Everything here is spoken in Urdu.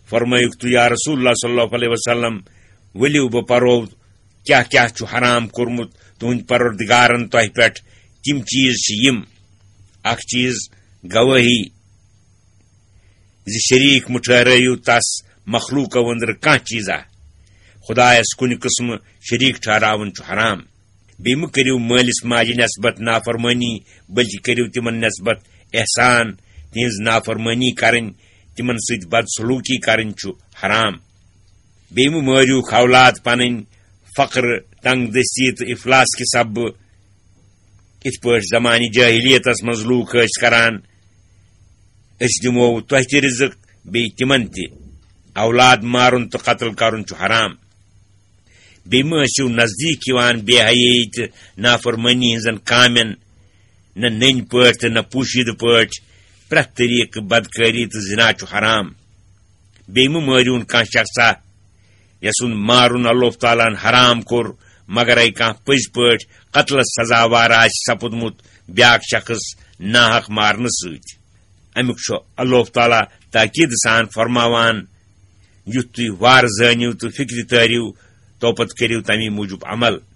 فرمٲیُکھ تُہۍ یا رسول اللہ صلی اللہ علیہ وسلم ؤلِو بہٕ پرو کیٛاہ کیٛاہ چھُ حرام کوٚرمُت تُہٕنٛدۍ پروردگارن تۄہہِ پٮ۪ٹھ تِم چیٖز چھِ یِم اکھ چیٖز گوٲہی زِ شریٖک مہٕ ٹھہرٲیِو تس مخلوٗقو أنٛدرٕ کانٛہہ چیٖزا خۄدایس کُنہِ قٕسمہٕ شریٖک ٹھہراوُن چھُ حرام بیٚیہِ مہٕ کٔرِو مٲلِس ماجہِ نٮ۪سبت نافرمٲنی بٔلکہِ کٔرِو تِمن نٮ۪سبت احسان تِہنٛز نافرمٲنی کرٕنۍ تِمن سۭتۍ بدسلوٗکی کرٕنۍ چھُ حرام بیٚیہِ مہٕ مٲرِوکھ اولاد پنٕنۍ فقر تنگ دستی تہٕ افلاس کہِ سببہٕ یِتھ پٲٹھۍ زمانہِ جٲہلیتس منٛز لوٗکھ ٲسۍ کران أسۍ دِمو تۄہہِ تہِ رِزق بیٚیہِ تِمن تہِ اولاد مارُن تہٕ قتل کرُن چھُ حرام بیٚیہِ مہٕ ٲسِو نزدیٖک یِوان بے حیٲیی تہٕ نافرمٲنی ہٕنٛزن کامٮ۪ن نہ نٔنۍ پٲٹھۍ تہٕ نہ پوٗشیٖدٕ پٲٹھۍ پرٛٮ۪تھ طریٖقہٕ بدکٲری تہٕ زِنا چھُ حرام بیٚیہِ مہٕ مٲرِوُن کانٛہہ شخصا یسُنٛد مارُن اللہ تعالیٰ ہن حرام کوٚر مگرے کانٛہہ پٔزۍ پٲٹھۍ قتلس سزاوار آسہِ سپُدمُت بیٛاکھ شخص ناحق مارنہٕ سۭتۍ امیُک چھُ اللہ تعالیٰ تاکیٖد سان فرماوان یُتھ تُہۍ وارٕ زٲنِو تہٕ فِکرِ تٲرِو تو پتہٕ کٔرِو تمی موٗجوٗب عمل